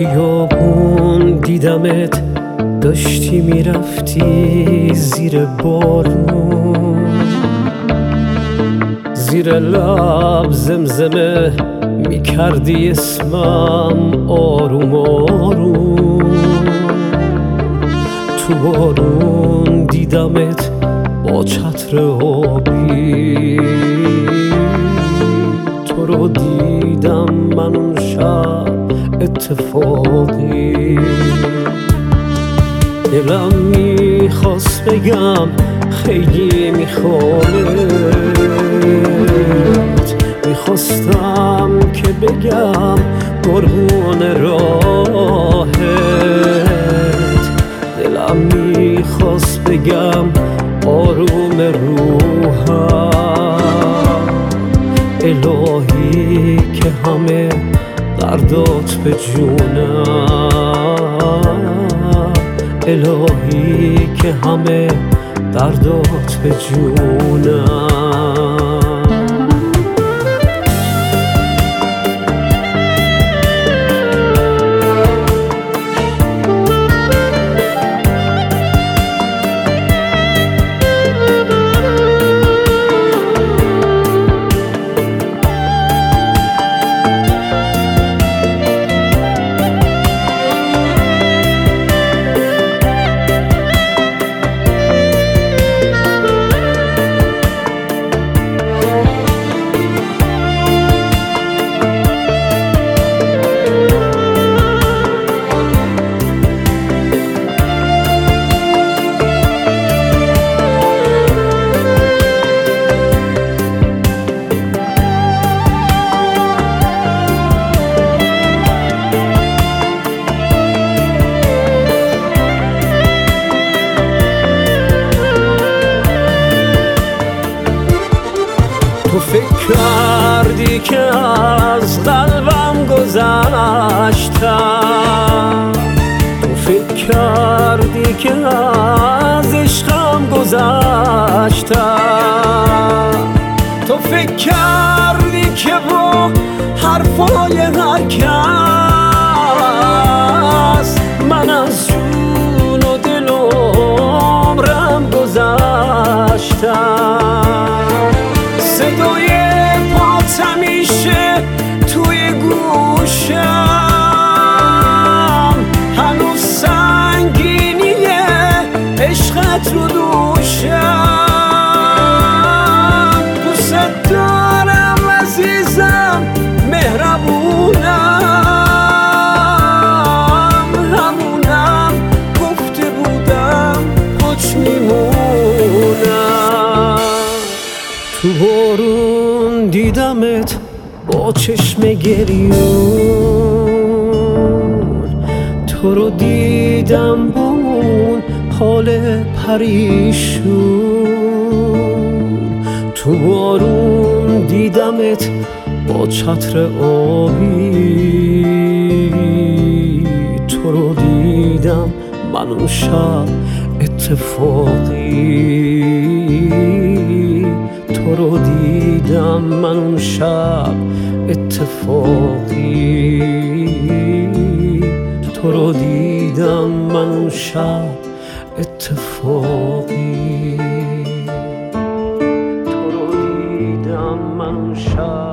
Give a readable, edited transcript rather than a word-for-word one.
خیابون دیدمت داشتی میرفتی زیر بارون، زیر لب زمزمه میکردی اسمم آروم آروم. تو بارون دیدمت با چتر آبی، تو رو دیدم من اون شب اتفاقی. دلم میخواست بگم خیلی میخوامت، میخواستم که بگم قربون راهت. دلم میخواست بگم آروم روحم، الهی که همه دردات به جونم، الهی که همه دردات به جونم. تو فکر کردی که از قلبم گذشتم، تو فکر کردی که از عشقم گذشتم، تو فکر کردی که با حرفای هر کس من از جون و دل و عمرم گذشتم. صدای پات همیشه توی گوشم، هنوز سنگینیه عشقت رو دوشم. دوست دارم عزیزم مهربونم، همونم گفته بودم کچ میمونم. تو بارون دیدمت با چشم گریون، تو رو دیدم با اون حال پریشون. تو بارون دیدمت با چتر آبی، تو رو دیدم من اون شب اتفاقی، تو رو دیدم من اون شب اتفاقی، تو رو دیدم من اون شب اتفاقی، تو رو دیدم من اون شب